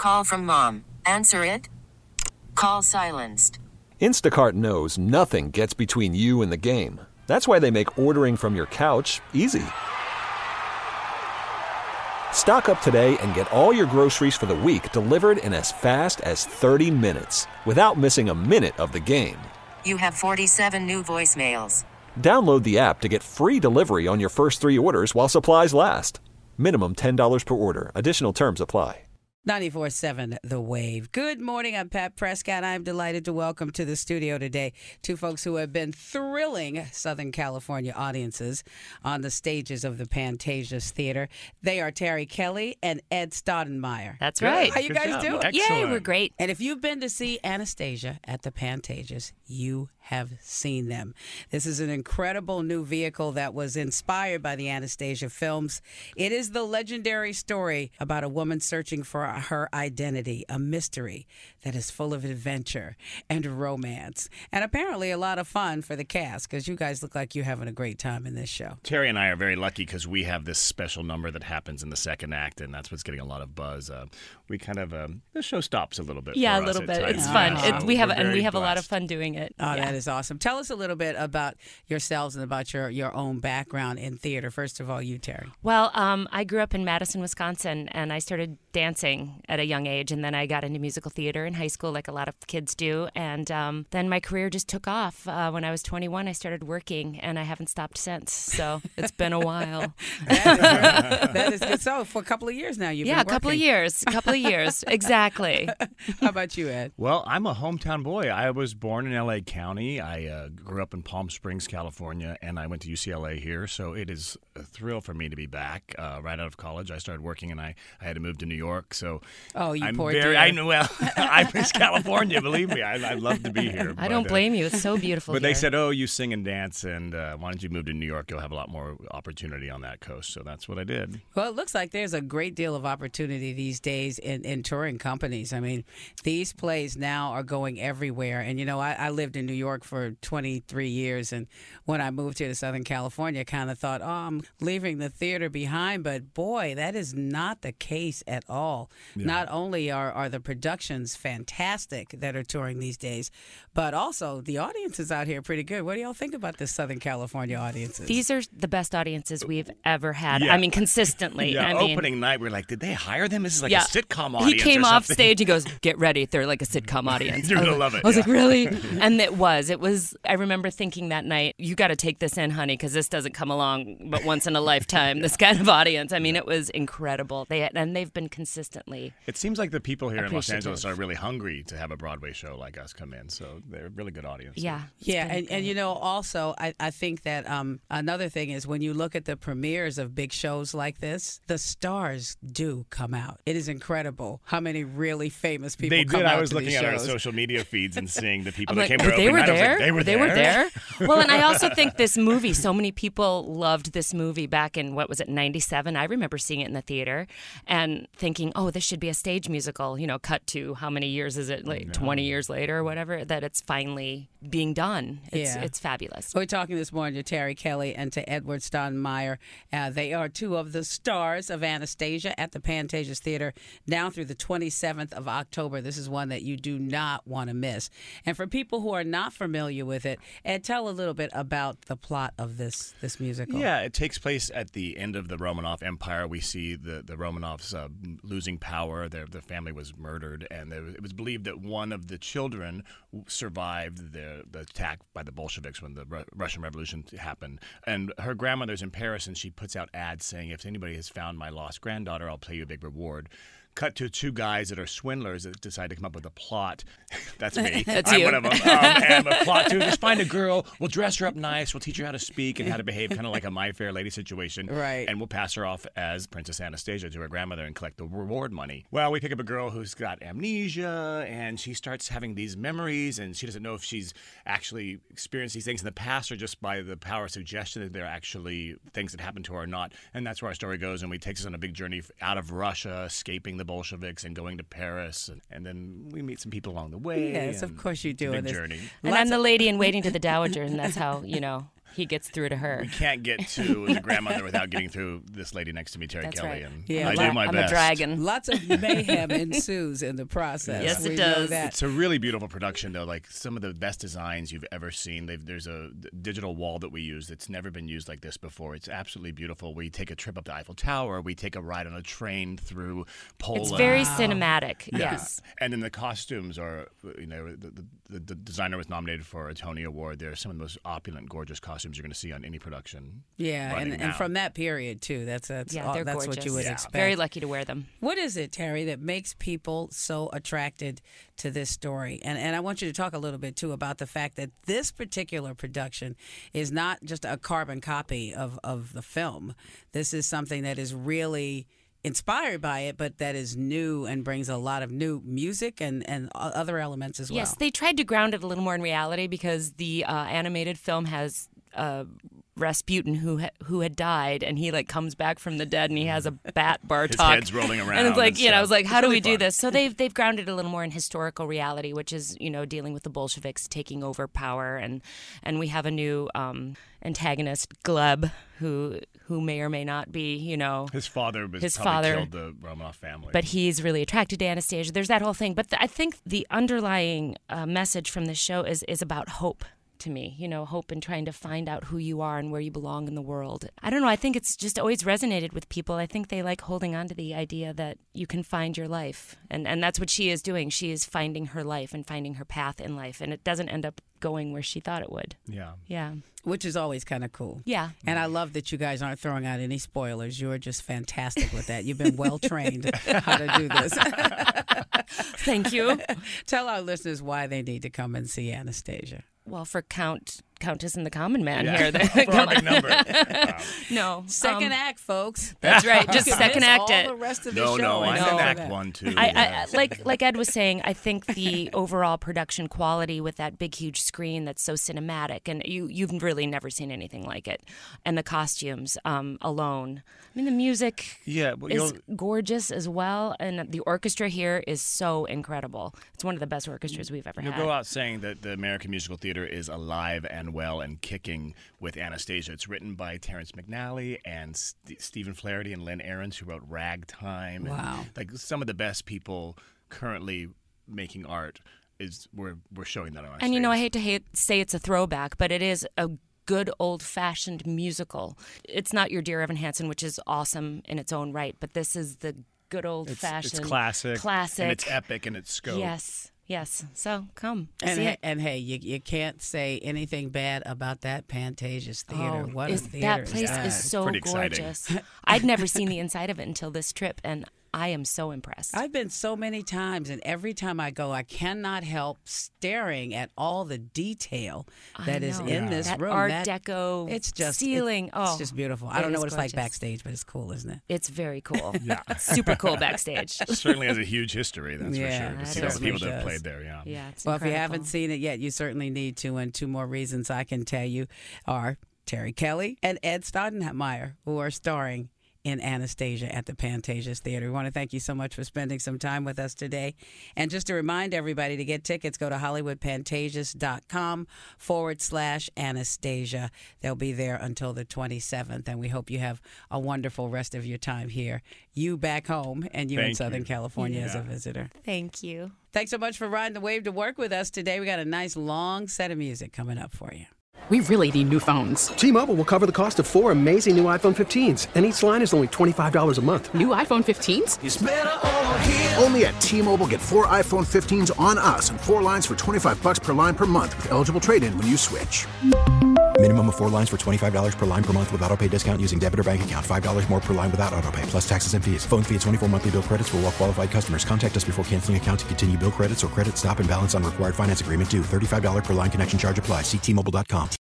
Call from mom. Answer it. Call silenced. Instacart knows nothing gets between you and the game. That's why they make ordering from your couch easy. Stock up today and get all your groceries for the week delivered in as fast as 30 minutes without missing a minute of the game. You have 47 new voicemails. Download the app to get free delivery on your first 3 orders while supplies last. Minimum $10 per order. Additional terms apply. 94.7 The Wave. Good morning. I'm Pat Prescott. I'm delighted to welcome to the studio today two folks who have been thrilling Southern California audiences on the stages of the Pantages Theater. They are Terry Kelly and Ed Staudenmeier. That's right. How you guys doing? Yay, we're great. And if you've been to see Anastasia at the Pantages, you have seen them. This is an incredible new vehicle that was inspired by the Anastasia films. It is the legendary story about a woman searching for her identity, a mystery that is full of adventure and romance, and apparently a lot of fun for the cast, because you guys look like you're having a great time in this show. Terry and I are very lucky because we have this special number that happens in the second act, and that's what's getting a lot of buzz. We kind of the show stops a little bit. Yeah, for a little us bit. at It's times. fun. We have a blessed. lot of fun doing it. Oh, that is awesome. Tell us a little bit about yourselves and about your own background in theater. First of all, you, Terry. Well, I grew up in Madison, Wisconsin, and I started dancing at a young age, and then I got into musical theater in high school like a lot of kids do, and then my career just took off. When I was 21, I started working, and I haven't stopped since, so it's been a while. That is good. So for a couple of years now, you've been a couple of years, exactly. How about you, Ed? Well, I'm a hometown boy. I was born in L.A. County. I grew up in Palm Springs, California, and I went to UCLA here, so it is a thrill for me to be back. Right out of college, I started working, and I had to move to New York, so I'm poor dear. I know. Well, I miss California. Believe me, I love to be here. I don't blame you. It's so beautiful But here. they said, "Oh, you sing and dance, and why don't you move to New York? You'll have a lot more opportunity on that coast." So that's what I did. Well, it looks like there's a great deal of opportunity these days in touring companies. I mean, these plays now are going everywhere. And, you know, I lived in New York for 23 years. And when I moved here to Southern California, I kind of thought, oh, I'm leaving the theater behind. But, boy, that is not the case at all. Yeah. Not only are the productions fantastic that are touring these days, but also the audiences out here are pretty good. What do y'all think about the Southern California audiences? These are the best audiences we've ever had. Yeah. I mean, consistently. Yeah, I mean, opening night, we're like, did they hire them? This is like a sitcom audience. He came or off something. stage. He goes, "Get ready. They're like a sitcom audience." You're gonna love it. I was like, really? And it was. I remember thinking that night, you got to take this in, honey, because this doesn't come along but once in a lifetime, this kind of audience. I mean, it was incredible. They've been consistently It seems like the people here in Los appreciative. Angeles are really hungry to have a Broadway show like us come in, so they're a really good audience. Yeah. Yeah, and you know, also, I think that another thing is when you look at the premieres of big shows like this, the stars do come out. It is incredible how many really famous people They come did. out I was to looking these at our shows. social media feeds and seeing the people I'm that like, came to our they opening were night. I was there. like, they were there. Well, and I also think this movie, so many people loved this movie back in, what was it, 97? I remember seeing it in the theater and thinking, oh, this should be a stage musical, you know, cut to how many years is it, like 20 years later or whatever, that it's finally being done. It's fabulous. We're talking this morning to Terry Kelly and to Edward Staudenmeier. They are two of the stars of Anastasia at the Pantages Theater now through the 27th of October. This is one that you do not want to miss. And for people who are not familiar with it, Ed, tell a little bit about the plot of this musical. Yeah, it takes place at the end of the Romanov Empire. We see the Romanovs losing power. Their family was murdered, and it was believed that one of the children survived the attack by the Bolsheviks when the Russian Revolution happened. And her grandmother's in Paris, and she puts out ads saying, if anybody has found my lost granddaughter, I'll pay you a big reward. Cut to two guys that are swindlers that decide to come up with a plot. That's me. That's I'm you. one of them. And a plot to just find a girl. We'll dress her up nice. We'll teach her how to speak and how to behave, kind of like a My Fair Lady situation. Right. And we'll pass her off as Princess Anastasia to her grandmother and collect the reward money. Well, we pick up a girl who's got amnesia, and she starts having these memories, and she doesn't know if she's actually experienced these things in the past or just by the power of suggestion that they're actually things that happened to her or not. And that's where our story goes, and we takes us on a big journey out of Russia, escaping the Bolsheviks and going to Paris, and then we meet some people along the way. Yes, of course you do. It's a big journey. And I'm the lady in waiting to the dowager, and that's how, you know. he gets through to her. We can't get to the grandmother without getting through this lady next to me, Terry That's Kelly. right. And Yeah, I do my I'm best. a dragon. Lots of mayhem ensues in the process. Yes, it We know does. that. It's a really beautiful production, though. Like some of the best designs you've ever seen. There's a digital wall that we use that's never been used like this before. It's absolutely beautiful. We take a trip up the Eiffel Tower. We take a ride on a train through Poland. It's very cinematic. Yes. And then the costumes are, the designer was nominated for a Tony Award. They're some of the most opulent, gorgeous costumes you're going to see on any production. Yeah, running and now. from that period too. That's They're that's gorgeous. what you would Yeah. expect. Very lucky to wear them. What is it, Terry, that makes people so attracted to this story? And I want you to talk a little bit too about the fact that this particular production is not just a carbon copy of the film. This is something that is really inspired by it, but that is new and brings a lot of new music and other elements as well. Yes, they tried to ground it a little more in reality because the animated film has Rasputin who had died, and he like comes back from the dead and he has a bat Bartok. His head's rolling around. And it's like, and I was like, stuff. how It's do really we do fun. this? So they've grounded it a little more in historical reality, which is, dealing with the Bolsheviks taking over power, and we have a new antagonist, Gleb, who may or may not be, His father was His probably father- killed the Romanov family. but he's really attracted to Anastasia. There's that whole thing. But I think the underlying message from this show is about hope to me, hope and trying to find out who you are and where you belong in the world. I don't know. I think it's just always resonated with people. I think they like holding on to the idea that you can find your life. And that's what she is doing. She is finding her life and finding her path in life. And it doesn't end up going where she thought it would. yeah. Yeah. Which is always kind of cool. Yeah. And I love that you guys aren't throwing out any spoilers. You're just fantastic with that. You've been well trained how to do this. Thank you. Tell our listeners why they need to come and see Anastasia. Well, for Countess and the Common Man Yeah. here. For our big number. No. Second act, folks. That's right. Just You can second miss act all it. the rest of the No, show. I'm and in all Act that. 1, too. I like Ed was saying, I think the overall production quality with that big, huge screen that's so cinematic, and you've really never seen anything like it, and the costumes alone. I mean, the music is gorgeous as well, and the orchestra here is so incredible. It's one of the best orchestras we've ever You'll had. go out saying that the American Musical Theater is alive and well and kicking with Anastasia. It's written by Terrence McNally and Stephen Flaherty and Lynn Ahrens, who wrote Ragtime. Wow. And, like some of the best people currently making art we're showing that on our And stage. I hate to say it's a throwback, but it is a good old-fashioned musical. It's not your Dear Evan Hansen, which is awesome in its own right, but this is the good old-fashioned It's classic. classic. And it's epic in its scope. Yes. So come And, see it. and hey, you can't say anything bad about that Pantages Theater. What a theater that place that? is so pretty exciting. gorgeous. I'd never seen the inside of it until this trip, and I am so impressed. I've been so many times, and every time I go, I cannot help staring at all the detail that is know. in this that room. Art That- Deco it's just ceiling. It's just beautiful. I don't know is what it's like gorgeous. backstage, but it's cool, isn't it? It's very cool. It's super cool backstage. Certainly has a huge history, that's Yeah, for sure. To it see all the certainly people that have does. played there, yeah. Yeah, it's Well, if you incredible. haven't seen it yet, you certainly need to. And two more reasons I can tell you are Terry Kelly and Ed Stoudemire, who are starring in Anastasia at the Pantages Theater. We want to thank you so much for spending some time with us today. And just to remind everybody to get tickets, go to HollywoodPantages.com/Anastasia. They'll be there until the 27th, and we hope you have a wonderful rest of your time here. You back home, and you in Thank Southern you. California as a visitor. Thank you. Thanks so much for riding the wave to work with us today. We got a nice long set of music coming up for you. We really need new phones. T-Mobile will cover the cost of 4 amazing new iPhone 15s, and each line is only $25 a month. New iPhone 15s? Only at T-Mobile, get 4 iPhone 15s on us and 4 lines for $25 per line per month with eligible trade-in when you switch. Minimum of 4 lines for $25 per line per month with autopay discount using debit or bank account. $5 more per line without autopay, plus taxes and fees. Phone fee at 24 monthly bill credits for well-qualified customers. Contact us before canceling account to continue bill credits or credit stop and balance on required finance agreement due. $35 per line connection charge applies. See T-Mobile.com.